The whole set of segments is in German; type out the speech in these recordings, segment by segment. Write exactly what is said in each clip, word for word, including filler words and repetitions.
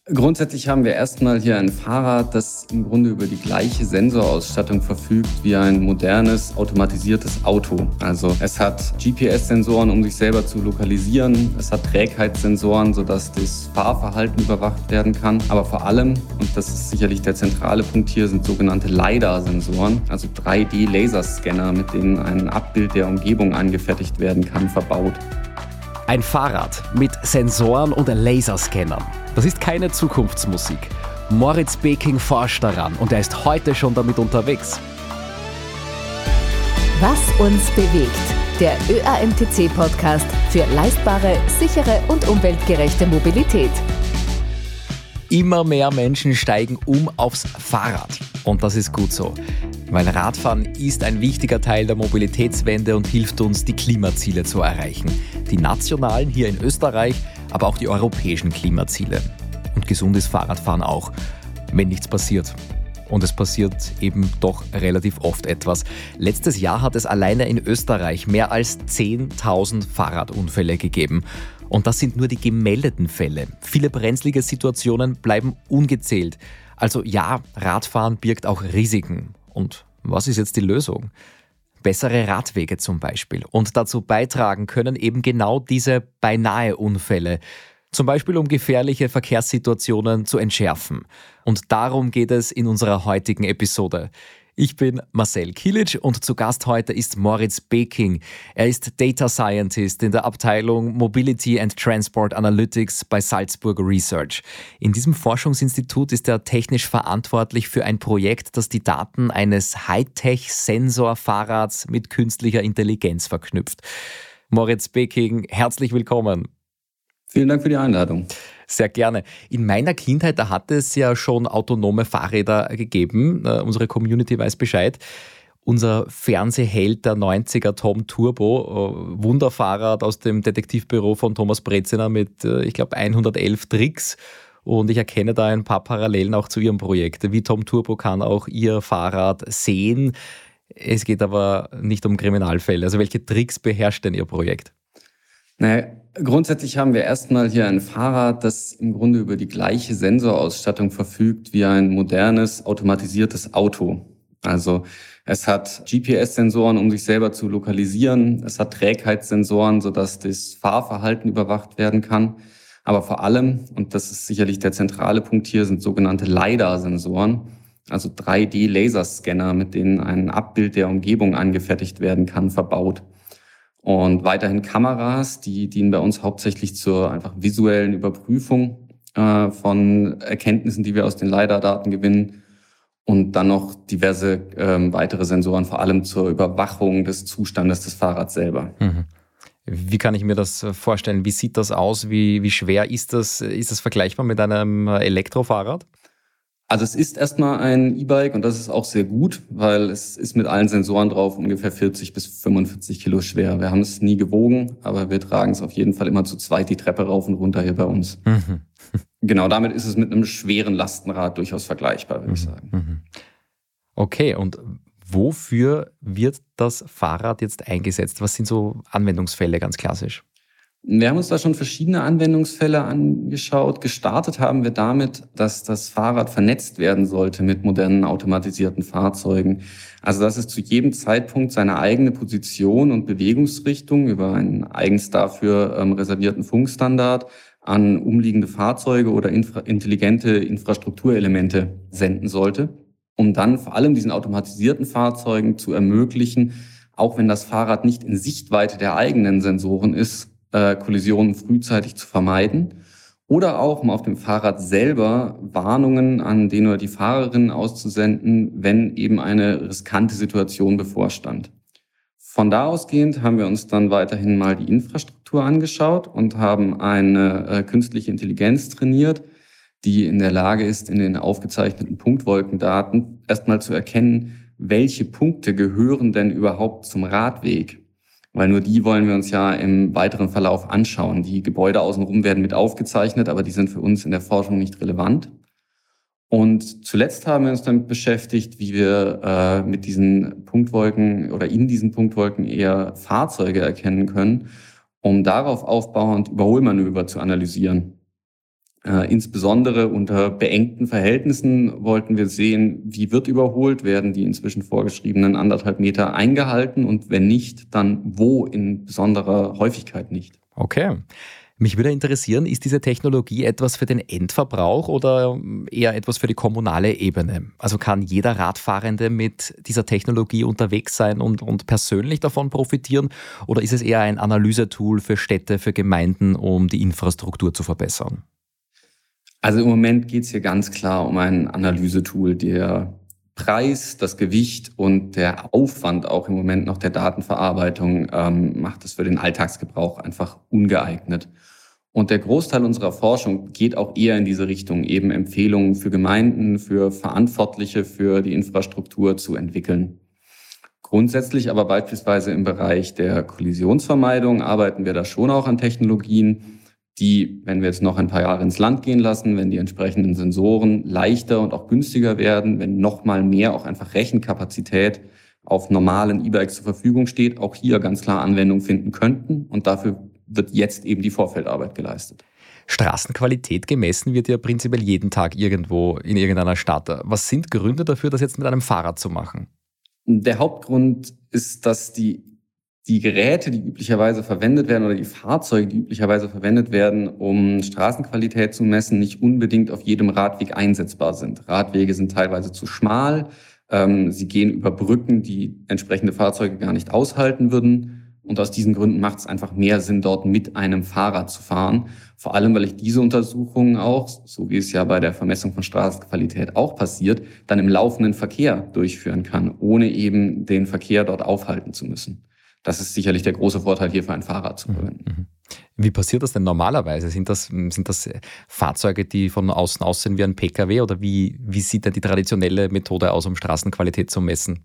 Grundsätzlich haben wir erstmal hier ein Fahrrad, das im Grunde über die gleiche Sensorausstattung verfügt wie ein modernes, automatisiertes Auto. Also es hat G P S-Sensoren, um sich selber zu lokalisieren. Es hat Trägheitssensoren, sodass das Fahrverhalten überwacht werden kann. Aber vor allem, und das ist sicherlich der zentrale Punkt hier, sind sogenannte LiDAR-Sensoren, also drei D-Laserscanner, mit denen ein Abbild der Umgebung angefertigt werden kann, verbaut. Ein Fahrrad mit Sensoren und Laserscannern. Das ist keine Zukunftsmusik. Moritz Beking forscht daran und er ist heute schon damit unterwegs. Was uns bewegt. Der Ö A M T C-Podcast für leistbare, sichere und umweltgerechte Mobilität. Immer mehr Menschen steigen um aufs Fahrrad. Und das ist gut so. Weil Radfahren ist ein wichtiger Teil der Mobilitätswende und hilft uns, die Klimaziele zu erreichen. Die nationalen hier in Österreich, aber auch die europäischen Klimaziele. Und gesundes Fahrradfahren auch, wenn nichts passiert. Und es passiert eben doch relativ oft etwas. Letztes Jahr hat es alleine in Österreich mehr als zehntausend Fahrradunfälle gegeben. Und das sind nur die gemeldeten Fälle. Viele brenzlige Situationen bleiben ungezählt. Also ja, Radfahren birgt auch Risiken. Und was ist jetzt die Lösung? Bessere Radwege zum Beispiel. Und dazu beitragen können eben genau diese Beinahe-Unfälle. Zum Beispiel um gefährliche Verkehrssituationen zu entschärfen. Und darum geht es in unserer heutigen Episode. Ich bin Marcel Kilic und zu Gast heute ist Moritz Beking. Er ist Data Scientist in der Abteilung Mobility and Transport Analytics bei Salzburg Research. In diesem Forschungsinstitut ist er technisch verantwortlich für ein Projekt, das die Daten eines Hightech-Sensor-Fahrrads mit künstlicher Intelligenz verknüpft. Moritz Beking, herzlich willkommen. Vielen Dank für die Einladung. Sehr gerne. In meiner Kindheit, da hat es ja schon autonome Fahrräder gegeben. Uh, unsere Community weiß Bescheid. Unser Fernsehheld der neunziger, Tom Turbo, uh, Wunderfahrrad aus dem Detektivbüro von Thomas Breziner mit, uh, ich glaube, hundertelf Tricks. Und ich erkenne da ein paar Parallelen auch zu Ihrem Projekt. Wie Tom Turbo kann auch Ihr Fahrrad sehen. Es geht aber nicht um Kriminalfälle. Also welche Tricks beherrscht denn Ihr Projekt? Naja, grundsätzlich haben wir erstmal hier ein Fahrrad, das im Grunde über die gleiche Sensorausstattung verfügt wie ein modernes, automatisiertes Auto. Also es hat G P S-Sensoren, um sich selber zu lokalisieren. Es hat Trägheitssensoren, sodass das Fahrverhalten überwacht werden kann. Aber vor allem, und das ist sicherlich der zentrale Punkt hier, sind sogenannte LiDAR-Sensoren, also drei D-Laserscanner, mit denen ein Abbild der Umgebung angefertigt werden kann, verbaut. Und weiterhin Kameras, die dienen bei uns hauptsächlich zur einfach visuellen Überprüfung äh, von Erkenntnissen, die wir aus den LiDAR-Daten gewinnen. Und dann noch diverse äh, weitere Sensoren, vor allem zur Überwachung des Zustandes des Fahrrads selber. Mhm. Wie kann ich mir das vorstellen? Wie sieht das aus? Wie, wie schwer ist das? Ist das vergleichbar mit einem Elektrofahrrad? Also es ist erstmal ein E-Bike und das ist auch sehr gut, weil es ist mit allen Sensoren drauf ungefähr vierzig bis fünfundvierzig Kilo schwer. Wir haben es nie gewogen, aber wir tragen es auf jeden Fall immer zu zweit die Treppe rauf und runter hier bei uns. Mhm. Genau, damit ist es mit einem schweren Lastenrad durchaus vergleichbar, würde mhm. ich sagen. Okay, und wofür wird das Fahrrad jetzt eingesetzt? Was sind so Anwendungsfälle ganz klassisch? Wir haben uns da schon verschiedene Anwendungsfälle angeschaut. Gestartet haben wir damit, dass das Fahrrad vernetzt werden sollte mit modernen automatisierten Fahrzeugen. Also dass es zu jedem Zeitpunkt seine eigene Position und Bewegungsrichtung über einen eigens dafür ähm, reservierten Funkstandard an umliegende Fahrzeuge oder infra- intelligente Infrastrukturelemente senden sollte, um dann vor allem diesen automatisierten Fahrzeugen zu ermöglichen, auch wenn das Fahrrad nicht in Sichtweite der eigenen Sensoren ist, Kollisionen frühzeitig zu vermeiden oder auch, um auf dem Fahrrad selber Warnungen an den oder die Fahrerin auszusenden, wenn eben eine riskante Situation bevorstand. Von da ausgehend haben wir uns dann weiterhin mal die Infrastruktur angeschaut und haben eine äh, künstliche Intelligenz trainiert, die in der Lage ist, in den aufgezeichneten Punktwolkendaten erstmal zu erkennen, welche Punkte gehören denn überhaupt zum Radweg. Weil nur die wollen wir uns ja im weiteren Verlauf anschauen. Die Gebäude außenrum werden mit aufgezeichnet, aber die sind für uns in der Forschung nicht relevant. Und zuletzt haben wir uns damit beschäftigt, wie wir äh, mit diesen Punktwolken oder in diesen Punktwolken eher Fahrzeuge erkennen können, um darauf aufbauend Überholmanöver zu analysieren. Äh, insbesondere unter beengten Verhältnissen wollten wir sehen, wie wird überholt, werden die inzwischen vorgeschriebenen anderthalb Meter eingehalten und wenn nicht, dann wo in besonderer Häufigkeit nicht. Okay. Mich würde interessieren, ist diese Technologie etwas für den Endverbrauch oder eher etwas für die kommunale Ebene? Also kann jeder Radfahrende mit dieser Technologie unterwegs sein und, und persönlich davon profitieren oder ist es eher ein Analysetool für Städte, für Gemeinden, um die Infrastruktur zu verbessern? Also im Moment geht es hier ganz klar um ein Analysetool. Der Preis, das Gewicht und der Aufwand auch im Moment noch der Datenverarbeitung ähm, macht es für den Alltagsgebrauch einfach ungeeignet. Und der Großteil unserer Forschung geht auch eher in diese Richtung, eben Empfehlungen für Gemeinden, für Verantwortliche für die Infrastruktur zu entwickeln. Grundsätzlich aber beispielsweise im Bereich der Kollisionsvermeidung arbeiten wir da schon auch an Technologien, die, wenn wir jetzt noch ein paar Jahre ins Land gehen lassen, wenn die entsprechenden Sensoren leichter und auch günstiger werden, wenn noch mal mehr auch einfach Rechenkapazität auf normalen E-Bikes zur Verfügung steht, auch hier ganz klar Anwendung finden könnten. Und dafür wird jetzt eben die Vorfeldarbeit geleistet. Straßenqualität gemessen wird ja prinzipiell jeden Tag irgendwo in irgendeiner Stadt. Was sind Gründe dafür, das jetzt mit einem Fahrrad zu machen? Der Hauptgrund ist, dass die Die Geräte, die üblicherweise verwendet werden oder die Fahrzeuge, die üblicherweise verwendet werden, um Straßenqualität zu messen, nicht unbedingt auf jedem Radweg einsetzbar sind. Radwege sind teilweise zu schmal, ähm, sie gehen über Brücken, die entsprechende Fahrzeuge gar nicht aushalten würden. Und aus diesen Gründen macht es einfach mehr Sinn, dort mit einem Fahrrad zu fahren. Vor allem, weil ich diese Untersuchungen auch, so wie es ja bei der Vermessung von Straßenqualität auch passiert, dann im laufenden Verkehr durchführen kann, ohne eben den Verkehr dort aufhalten zu müssen. Das ist sicherlich der große Vorteil, hier für ein Fahrrad zu verwenden. Wie passiert das denn normalerweise? Sind das, sind das Fahrzeuge, die von außen aussehen wie ein P K W oder wie, wie sieht denn die traditionelle Methode aus, um Straßenqualität zu messen?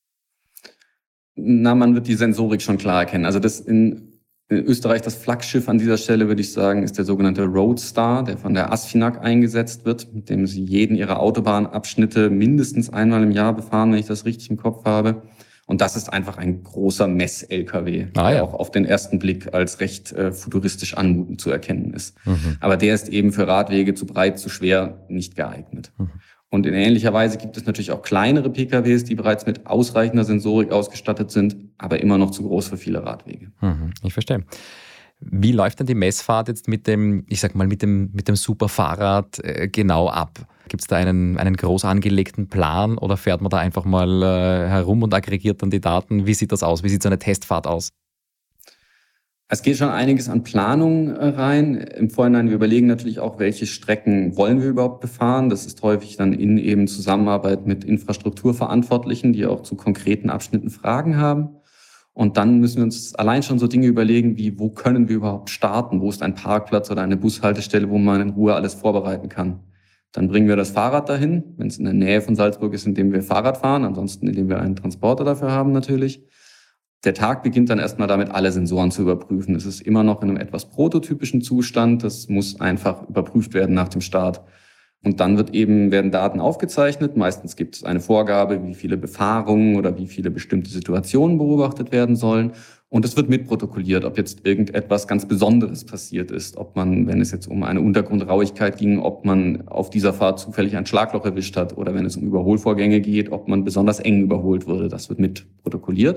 Na, man wird die Sensorik schon klar erkennen. Also das in, in Österreich das Flaggschiff an dieser Stelle, würde ich sagen, ist der sogenannte Roadstar, der von der ASFINAG eingesetzt wird, mit dem sie jeden ihrer Autobahnabschnitte mindestens einmal im Jahr befahren, wenn ich das richtig im Kopf habe. Und das ist einfach ein großer Mess-L K W, ah, der ja. auch auf den ersten Blick als recht äh, futuristisch anmutend zu erkennen ist. Mhm. Aber der ist eben für Radwege zu breit, zu schwer nicht geeignet. Mhm. Und in ähnlicher Weise gibt es natürlich auch kleinere P K Ws, die bereits mit ausreichender Sensorik ausgestattet sind, aber immer noch zu groß für viele Radwege. Mhm. Ich verstehe. Wie läuft denn die Messfahrt jetzt mit dem, ich sag mal, mit dem, mit dem Superfahrrad äh, genau ab? Gibt es da einen, einen groß angelegten Plan oder fährt man da einfach mal äh, herum und aggregiert dann die Daten? Wie sieht das aus? Wie sieht so eine Testfahrt aus? Es geht schon einiges an Planung äh, rein. Im Vorhinein, wir überlegen natürlich auch, welche Strecken wollen wir überhaupt befahren. Das ist häufig dann in eben Zusammenarbeit mit Infrastrukturverantwortlichen, die auch zu konkreten Abschnitten Fragen haben. Und dann müssen wir uns allein schon so Dinge überlegen, wie wo können wir überhaupt starten? Wo ist ein Parkplatz oder eine Bushaltestelle, wo man in Ruhe alles vorbereiten kann? Dann bringen wir das Fahrrad dahin, wenn es in der Nähe von Salzburg ist, indem wir Fahrrad fahren, ansonsten indem wir einen Transporter dafür haben natürlich. Der Tag beginnt dann erstmal damit, alle Sensoren zu überprüfen. Es ist immer noch in einem etwas prototypischen Zustand, das muss einfach überprüft werden nach dem Start. Und dann wird eben, werden Daten aufgezeichnet. Meistens gibt es eine Vorgabe, wie viele Befahrungen oder wie viele bestimmte Situationen beobachtet werden sollen. Und es wird mitprotokolliert, ob jetzt irgendetwas ganz Besonderes passiert ist. Ob man, wenn es jetzt um eine Untergrundrauigkeit ging, ob man auf dieser Fahrt zufällig ein Schlagloch erwischt hat. Oder wenn es um Überholvorgänge geht, ob man besonders eng überholt wurde. Das wird mitprotokolliert.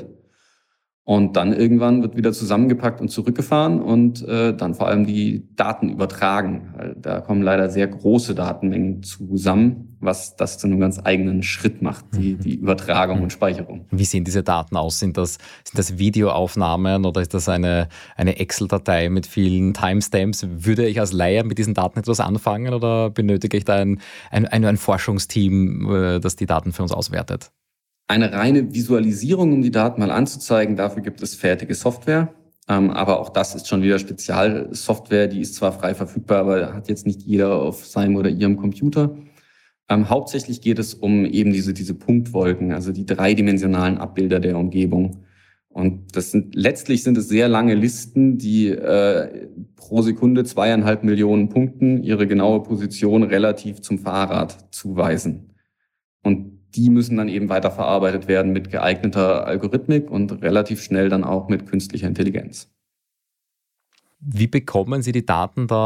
Und dann irgendwann wird wieder zusammengepackt und zurückgefahren und äh, dann vor allem die Daten übertragen. Da kommen leider sehr große Datenmengen zusammen, was das zu einem ganz eigenen Schritt macht, die, die Übertragung und Speicherung. Wie sehen diese Daten aus? Sind das, sind das Videoaufnahmen oder ist das eine, eine Excel-Datei mit vielen Timestamps? Würde ich als Laie mit diesen Daten etwas anfangen oder benötige ich da ein, ein, ein, ein Forschungsteam, das die Daten für uns auswertet? Eine reine Visualisierung, um die Daten mal anzuzeigen, dafür gibt es fertige Software. Ähm, aber auch das ist schon wieder Spezialsoftware, die ist zwar frei verfügbar, aber hat jetzt nicht jeder auf seinem oder ihrem Computer. Ähm, hauptsächlich geht es um eben diese, diese Punktwolken, also die dreidimensionalen Abbilder der Umgebung. Und das sind, letztlich sind es sehr lange Listen, die äh, pro Sekunde zweieinhalb Millionen Punkten ihre genaue Position relativ zum Fahrrad zuweisen. Und die müssen dann eben weiterverarbeitet werden mit geeigneter Algorithmik und relativ schnell dann auch mit künstlicher Intelligenz. Wie bekommen Sie die Daten dann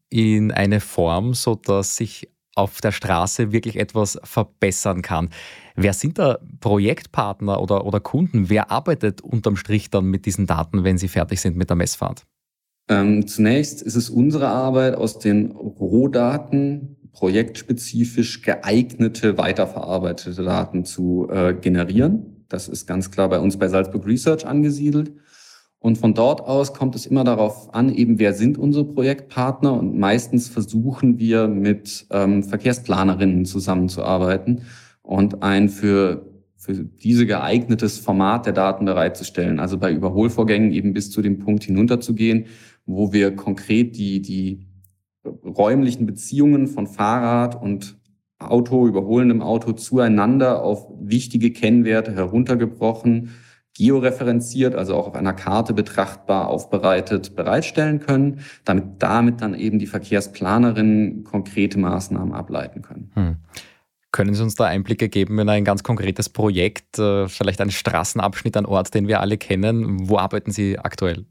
in eine Form, sodass sich auf der Straße wirklich etwas verbessern kann. Wer sind da Projektpartner oder, oder Kunden? Wer arbeitet unterm Strich dann mit diesen Daten, wenn sie fertig sind mit der Messfahrt? Ähm, zunächst ist es unsere Arbeit, aus den Rohdaten projektspezifisch geeignete, weiterverarbeitete Daten zu äh, generieren. Das ist ganz klar bei uns bei Salzburg Research angesiedelt. Und von dort aus kommt es immer darauf an, eben wer sind unsere Projektpartner. Und meistens versuchen wir mit ähm, Verkehrsplanerinnen zusammenzuarbeiten und ein für, für diese geeignetes Format der Daten bereitzustellen. Also bei Überholvorgängen eben bis zu dem Punkt hinunterzugehen, wo wir konkret die, die räumlichen Beziehungen von Fahrrad und Auto, überholendem Auto zueinander auf wichtige Kennwerte heruntergebrochen, georeferenziert, also auch auf einer Karte betrachtbar aufbereitet, bereitstellen können, damit damit dann eben die Verkehrsplanerinnen konkrete Maßnahmen ableiten können. Hm. Können Sie uns da Einblicke geben in ein ganz konkretes Projekt, vielleicht einen Straßenabschnitt, ein Ort, den wir alle kennen? Wo arbeiten Sie aktuell?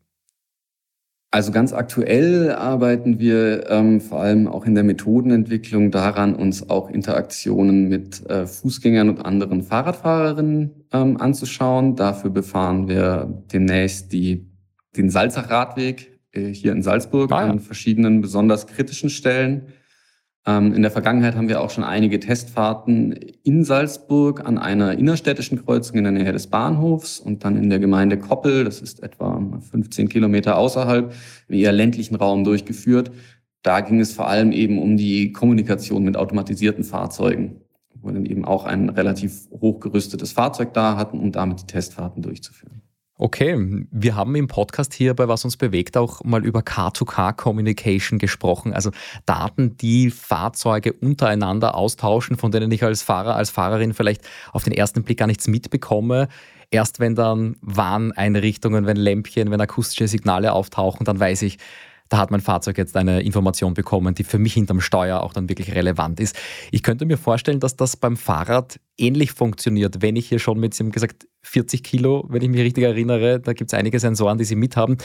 Also ganz aktuell arbeiten wir ähm, vor allem auch in der Methodenentwicklung daran, uns auch Interaktionen mit äh, Fußgängern und anderen Fahrradfahrerinnen ähm, anzuschauen. Dafür befahren wir demnächst die, den Salzach-Radweg äh, hier in Salzburg ah, ja. an verschiedenen besonders kritischen Stellen. Ähm, in der Vergangenheit haben wir auch schon einige Testfahrten in Salzburg an einer innerstädtischen Kreuzung in der Nähe des Bahnhofs und dann in der Gemeinde Koppel, das ist etwa fünfzehn Kilometer außerhalb, im eher ländlichen Raum durchgeführt. Da ging es vor allem eben um die Kommunikation mit automatisierten Fahrzeugen, wo wir dann eben auch ein relativ hochgerüstetes Fahrzeug da hatten, um damit die Testfahrten durchzuführen. Okay, wir haben im Podcast hier bei Was uns bewegt auch mal über Car-to-Car-Communication gesprochen, also Daten, die Fahrzeuge untereinander austauschen, von denen ich als Fahrer, als Fahrerin vielleicht auf den ersten Blick gar nichts mitbekomme. Erst wenn dann Warneinrichtungen, wenn Lämpchen, wenn akustische Signale auftauchen, dann weiß ich, da hat mein Fahrzeug jetzt eine Information bekommen, die für mich hinterm Steuer auch dann wirklich relevant ist. Ich könnte mir vorstellen, dass das beim Fahrrad ähnlich funktioniert, wenn ich hier schon mit, Sie haben gesagt, vierzig Kilo, wenn ich mich richtig erinnere, da gibt es einige Sensoren, die Sie mithaben.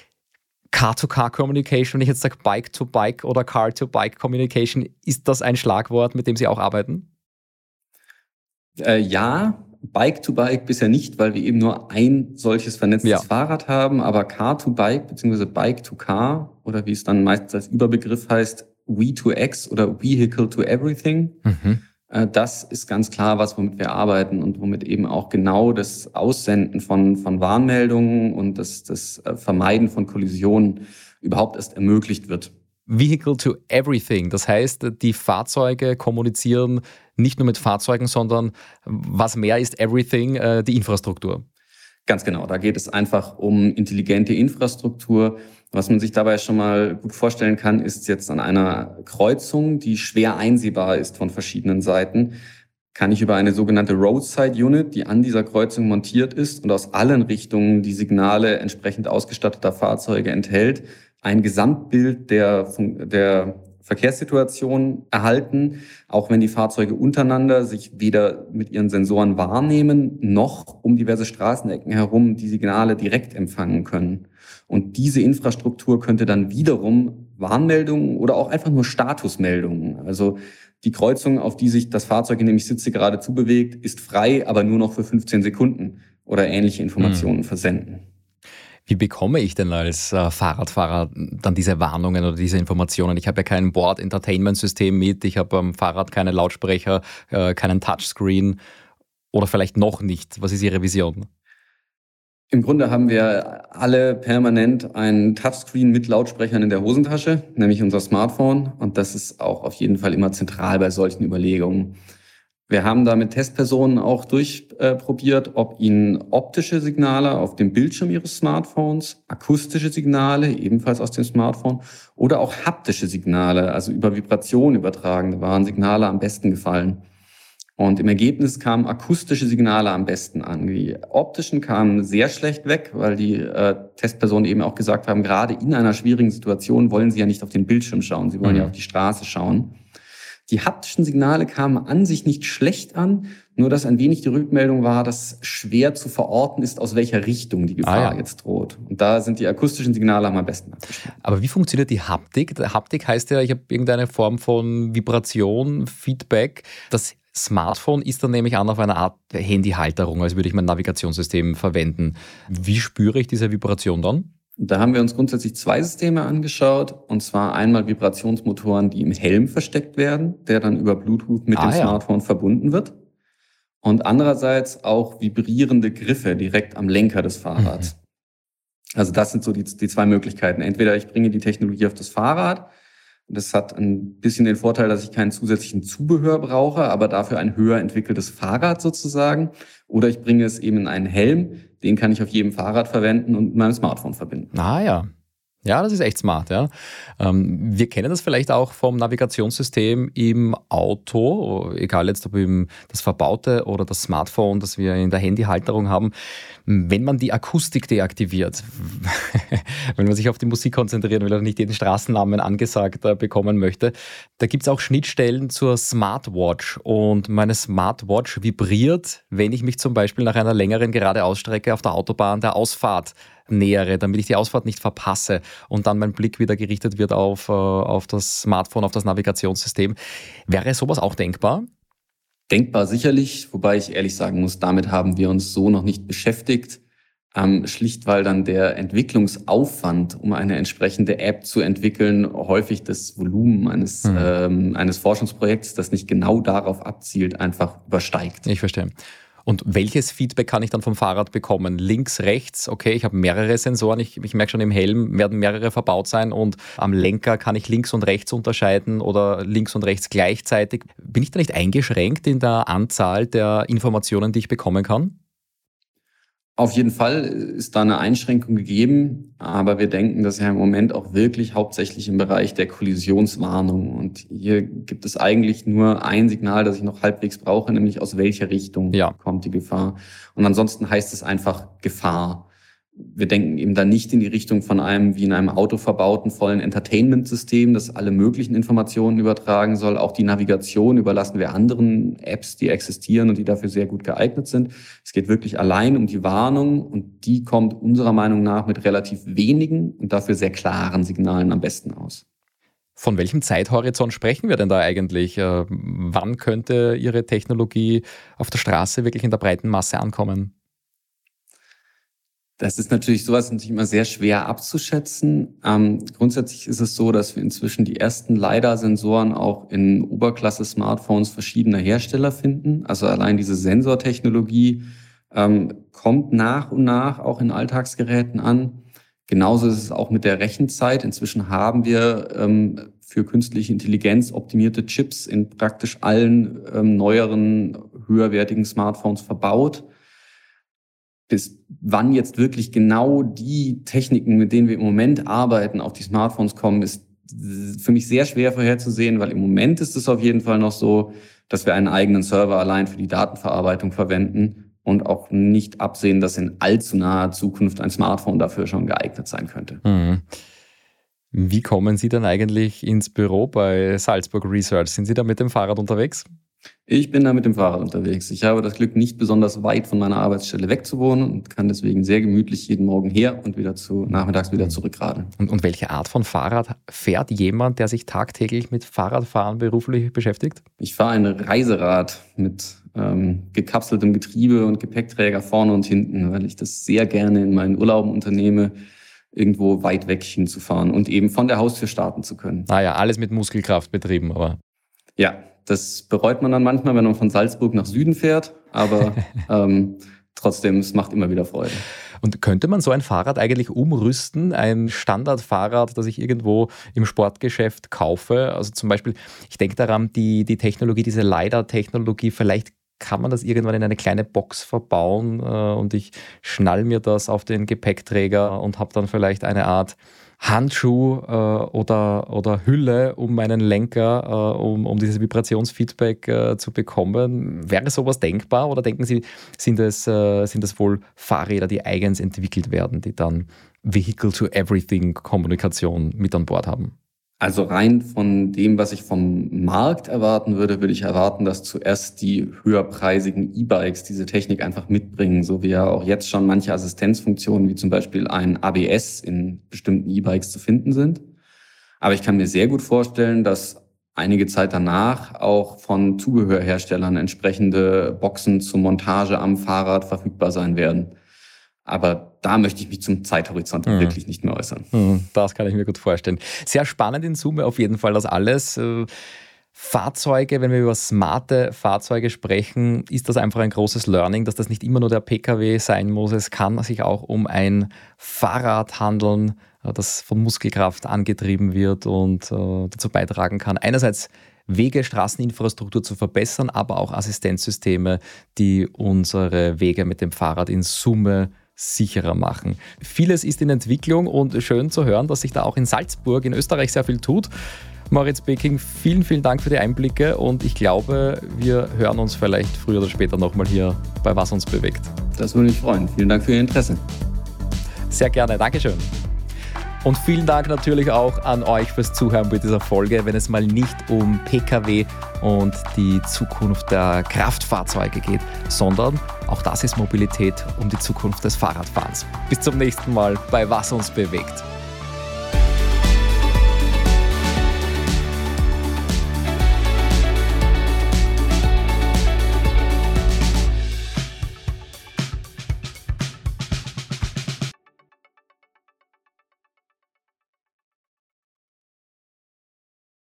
Car-to-Car-Communication, wenn ich jetzt sage Bike-to-Bike oder Car-to-Bike-Communication, ist das ein Schlagwort, mit dem Sie auch arbeiten? Äh, ja, Bike-to-Bike bisher nicht, weil wir eben nur ein solches vernetztes ja. Fahrrad haben, aber Car-to-Bike bzw. Bike-to-Car oder wie es dann meistens als Überbegriff heißt, We to X oder Vehicle to Everything, mhm. äh, das ist ganz klar was, womit wir arbeiten und womit eben auch genau das Aussenden von, von Warnmeldungen und das, das Vermeiden von Kollisionen überhaupt erst ermöglicht wird. Vehicle to Everything, das heißt, die Fahrzeuge kommunizieren nicht nur mit Fahrzeugen, sondern was mehr ist Everything, äh, die Infrastruktur. Ganz genau, da geht es einfach um intelligente Infrastruktur. Was man sich dabei schon mal gut vorstellen kann, ist jetzt an einer Kreuzung, die schwer einsehbar ist von verschiedenen Seiten, kann ich über eine sogenannte Roadside Unit, die an dieser Kreuzung montiert ist und aus allen Richtungen die Signale entsprechend ausgestatteter Fahrzeuge enthält, ein Gesamtbild der, der Verkehrssituation erhalten, auch wenn die Fahrzeuge untereinander sich weder mit ihren Sensoren wahrnehmen, noch um diverse Straßenecken herum die Signale direkt empfangen können. Und diese Infrastruktur könnte dann wiederum Warnmeldungen oder auch einfach nur Statusmeldungen, also die Kreuzung, auf die sich das Fahrzeug, in dem ich sitze, gerade zubewegt, ist frei, aber nur noch für fünfzehn Sekunden oder ähnliche Informationen mhm. versenden. Wie bekomme ich denn als äh, Fahrradfahrer dann diese Warnungen oder diese Informationen? Ich habe ja kein Board-Entertainment-System mit, ich habe am Fahrrad keine Lautsprecher, äh, keinen Touchscreen oder vielleicht noch nicht. Was ist Ihre Vision? Im Grunde haben wir alle permanent einen Touchscreen mit Lautsprechern in der Hosentasche, nämlich unser Smartphone. Und das ist auch auf jeden Fall immer zentral bei solchen Überlegungen. Wir haben da mit Testpersonen auch durchprobiert, ob ihnen optische Signale auf dem Bildschirm ihres Smartphones, akustische Signale ebenfalls aus dem Smartphone oder auch haptische Signale, also über Vibration übertragende Warnsignale am besten gefallen. Und im Ergebnis kamen akustische Signale am besten an. Die optischen kamen sehr schlecht weg, weil die äh, Testpersonen eben auch gesagt haben, gerade in einer schwierigen Situation wollen sie ja nicht auf den Bildschirm schauen, sie wollen mhm. ja auf die Straße schauen. Die haptischen Signale kamen an sich nicht schlecht an, nur dass ein wenig die Rückmeldung war, dass schwer zu verorten ist, aus welcher Richtung die Gefahr ah, ja. jetzt droht. Und da sind die akustischen Signale am besten abgeschnitten. Aber wie funktioniert die Haptik? Haptik heißt ja, ich habe irgendeine Form von Vibration, Feedback. Das Smartphone ist dann nämlich an auf einer Art Handyhalterung, als würde ich mein Navigationssystem verwenden. Wie spüre ich diese Vibration dann? Da haben wir uns grundsätzlich zwei Systeme angeschaut, und zwar einmal Vibrationsmotoren, die im Helm versteckt werden, der dann über Bluetooth mit ah, dem ja. Smartphone verbunden wird, und andererseits auch vibrierende Griffe direkt am Lenker des Fahrrads. Mhm. Also das sind so die, die zwei Möglichkeiten. Entweder ich bringe die Technologie auf das Fahrrad, das hat ein bisschen den Vorteil, dass ich keinen zusätzlichen Zubehör brauche, aber dafür ein höher entwickeltes Fahrrad sozusagen. Oder ich bringe es eben in einen Helm, den kann ich auf jedem Fahrrad verwenden und mit meinem Smartphone verbinden. Ah ja. Ja, das ist echt smart. Ja. Ähm, wir kennen das vielleicht auch vom Navigationssystem im Auto, egal jetzt ob eben das verbaute oder das Smartphone, das wir in der Handyhalterung haben. Wenn man die Akustik deaktiviert, wenn man sich auf die Musik konzentrieren will oder nicht jeden Straßennamen angesagt äh, bekommen möchte, da gibt es auch Schnittstellen zur Smartwatch. Und meine Smartwatch vibriert, wenn ich mich zum Beispiel nach einer längeren Geradeausstrecke auf der Autobahn der Ausfahrt nähere, damit ich die Ausfahrt nicht verpasse und dann mein Blick wieder gerichtet wird auf, äh, auf das Smartphone, auf das Navigationssystem. Wäre sowas auch denkbar? Denkbar sicherlich, wobei ich ehrlich sagen muss, damit haben wir uns so noch nicht beschäftigt. Ähm, schlicht, weil dann der Entwicklungsaufwand, um eine entsprechende App zu entwickeln, häufig das Volumen eines, hm. ähm, eines Forschungsprojekts, das nicht genau darauf abzielt, einfach übersteigt. Ich verstehe. Und welches Feedback kann ich dann vom Fahrrad bekommen? Links, rechts, okay, ich habe mehrere Sensoren, ich, ich merke schon, im Helm werden mehrere verbaut sein und am Lenker kann ich links und rechts unterscheiden oder links und rechts gleichzeitig. Bin ich da nicht eingeschränkt in der Anzahl der Informationen, die ich bekommen kann? Auf jeden Fall ist da eine Einschränkung gegeben, aber wir denken das ja im Moment auch wirklich hauptsächlich im Bereich der Kollisionswarnung. Und hier gibt es eigentlich nur ein Signal, das ich noch halbwegs brauche, nämlich aus welcher Richtung ja. kommt die Gefahr. Und ansonsten heißt es einfach Gefahr. Wir denken eben da nicht in die Richtung von einem wie in einem Auto verbauten vollen Entertainment-System, das alle möglichen Informationen übertragen soll. Auch die Navigation überlassen wir anderen Apps, die existieren und die dafür sehr gut geeignet sind. Es geht wirklich allein um die Warnung, und die kommt unserer Meinung nach mit relativ wenigen und dafür sehr klaren Signalen am besten aus. Von welchem Zeithorizont sprechen wir denn da eigentlich? Äh, wann könnte Ihre Technologie auf der Straße wirklich in der breiten Masse ankommen? Das ist natürlich sowas natürlich immer sehr schwer abzuschätzen. Ähm, grundsätzlich ist es so, dass wir inzwischen die ersten LiDAR-Sensoren auch in Oberklasse-Smartphones verschiedener Hersteller finden. Also allein diese Sensortechnologie ähm, kommt nach und nach auch in Alltagsgeräten an. Genauso ist es auch mit der Rechenzeit. Inzwischen haben wir ähm, für künstliche Intelligenz optimierte Chips in praktisch allen ähm, neueren, höherwertigen Smartphones verbaut. Bis wann jetzt wirklich genau die Techniken, mit denen wir im Moment arbeiten, auf die Smartphones kommen, ist für mich sehr schwer vorherzusehen, weil im Moment ist es auf jeden Fall noch so, dass wir einen eigenen Server allein für die Datenverarbeitung verwenden und auch nicht absehen, dass in allzu naher Zukunft ein Smartphone dafür schon geeignet sein könnte. Mhm. Wie kommen Sie dann eigentlich ins Büro bei Salzburg Research? Sind Sie da mit dem Fahrrad unterwegs? Ich bin da mit dem Fahrrad unterwegs. Ich habe das Glück, nicht besonders weit von meiner Arbeitsstelle wegzuwohnen und kann deswegen sehr gemütlich jeden Morgen her und wieder zu, nachmittags wieder zurückradeln. Und, und welche Art von Fahrrad fährt jemand, der sich tagtäglich mit Fahrradfahren beruflich beschäftigt? Ich fahre ein Reiserad mit ähm, gekapseltem Getriebe und Gepäckträger vorne und hinten, weil ich das sehr gerne in meinen Urlauben unternehme, irgendwo weit weg hinzufahren und eben von der Haustür starten zu können. Naja, alles mit Muskelkraft betrieben, aber... Ja, das bereut man dann manchmal, wenn man von Salzburg nach Süden fährt, aber ähm, trotzdem, es macht immer wieder Freude. Und könnte man so ein Fahrrad eigentlich umrüsten, ein Standardfahrrad, das ich irgendwo im Sportgeschäft kaufe? Also zum Beispiel, ich denke daran, die, die Technologie, diese LiDAR-Technologie, vielleicht kann man das irgendwann in eine kleine Box verbauen äh, und ich schnall mir das auf den Gepäckträger und habe dann vielleicht eine Art Handschuh äh, oder, oder Hülle um meinen Lenker, äh, um, um dieses Vibrationsfeedback äh, zu bekommen. Wäre sowas denkbar oder denken Sie, sind es, äh, sind es wohl Fahrräder, die eigens entwickelt werden, die dann Vehicle-to-Everything-Kommunikation mit an Bord haben? Also rein von dem, was ich vom Markt erwarten würde, würde ich erwarten, dass zuerst die höherpreisigen E-Bikes diese Technik einfach mitbringen, so wie ja auch jetzt schon manche Assistenzfunktionen wie zum Beispiel ein A B S in bestimmten E-Bikes zu finden sind. Aber ich kann mir sehr gut vorstellen, dass einige Zeit danach auch von Zubehörherstellern entsprechende Boxen zur Montage am Fahrrad verfügbar sein werden. Aber da möchte ich mich zum Zeithorizont mhm. wirklich nicht mehr äußern. Das kann ich mir gut vorstellen. Sehr spannend in Summe auf jeden Fall das alles. Fahrzeuge, wenn wir über smarte Fahrzeuge sprechen, ist das einfach ein großes Learning, dass das nicht immer nur der P K W sein muss. Es kann sich auch um ein Fahrrad handeln, das von Muskelkraft angetrieben wird und dazu beitragen kann, einerseits Wege, Straßeninfrastruktur zu verbessern, aber auch Assistenzsysteme, die unsere Wege mit dem Fahrrad in Summe sicherer machen. Vieles ist in Entwicklung und schön zu hören, dass sich da auch in Salzburg in Österreich sehr viel tut. Moritz Beking, vielen, vielen Dank für die Einblicke und ich glaube, wir hören uns vielleicht früher oder später nochmal hier bei Was uns bewegt. Das würde mich freuen. Vielen Dank für Ihr Interesse. Sehr gerne. Dankeschön. Und vielen Dank natürlich auch an euch fürs Zuhören bei dieser Folge, wenn es mal nicht um P K W und die Zukunft der Kraftfahrzeuge geht, sondern auch das ist Mobilität um die Zukunft des Fahrradfahrens. Bis zum nächsten Mal bei Was uns bewegt.